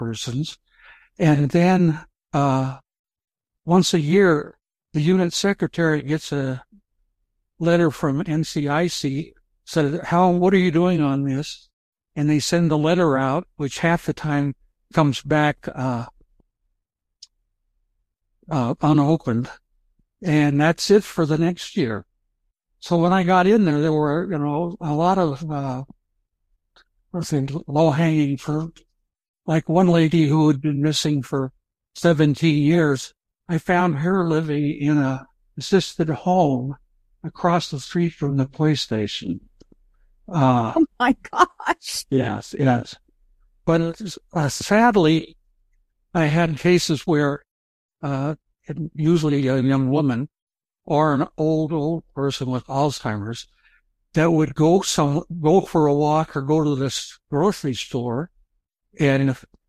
persons. And then once a year, the unit secretary gets a letter from NCIC, said, what are you doing on this? And they send the letter out, which half the time comes back unopened. And that's it for the next year. So when I got in there were, a lot of low-hanging fruit. Like one lady who had been missing for 17 years, I found her living in a assisted home across the street from the police station. Oh my gosh. Yes. But sadly, I had cases where usually a young woman or an old person with Alzheimer's that would go for a walk or go to this grocery store, and